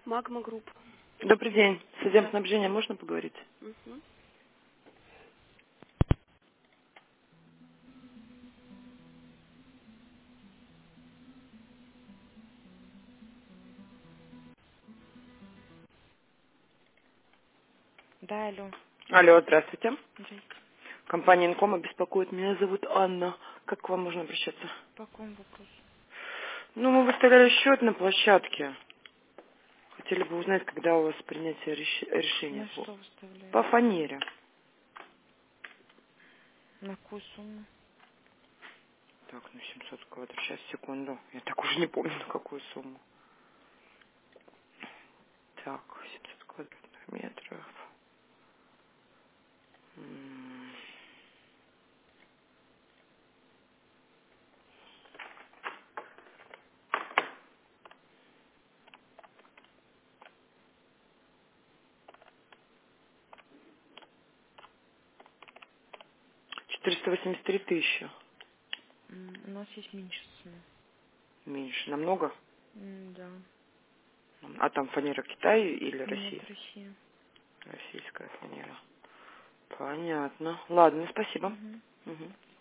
Магма Групп. Добрый день. С отделом снабжения Здравствуйте. можно поговорить? Мгм. Да, алло. Алло, здравствуйте. Здрасте. Компания Инкома беспокоит. Меня зовут Анна. Как к вам можно обращаться? По какому вопросу? Ну, мы выставляли счет на площадке. Хотели бы узнать, когда у вас принятие решения На по, что выставляете? по фанере. На какую сумму? Так, ну 700 квадратов. Сейчас, секунду. Я так уже не помню, на какую сумму. Так, 700 квадратных метров. М, 483 тысячи. У нас есть меньше суммы. Меньше. Намного? Да. А там фанера Китая или Нет, России? Россия. Российская фанера. Понятно. Ладно, спасибо. Мгм. Мгм.